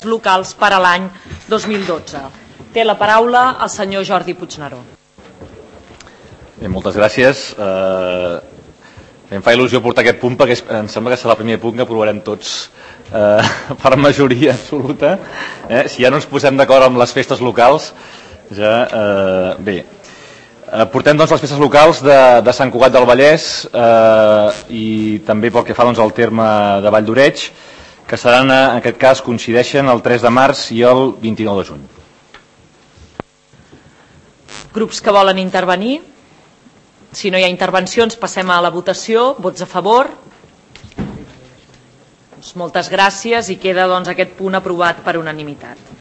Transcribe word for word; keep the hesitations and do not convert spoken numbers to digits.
locals per a l'any dos mil dotze. Té la paraula el senyor Jordi Puigneró. Bé, moltes gràcies. Eh, em fa il·lusió portar aquest punt perquè em sembla que serà el primer punt que aprovarem tots eh, per majoria absoluta. Eh? Si ja no ens posem d'acord amb les festes locals, ja... Eh, bé, eh, portem doncs, les festes locals de, de Sant Cugat del Vallès eh, i també pel que fa doncs, al terme de Vall d'Oreig, que seran, en aquest cas, coincideixen el tres de març i el vint-i-nou de juny. Grups que volen intervenir? Si no hi ha intervencions, passem a la votació. Vots a favor? Doncs moltes gràcies i queda doncs, aquest punt aprovat per unanimitat.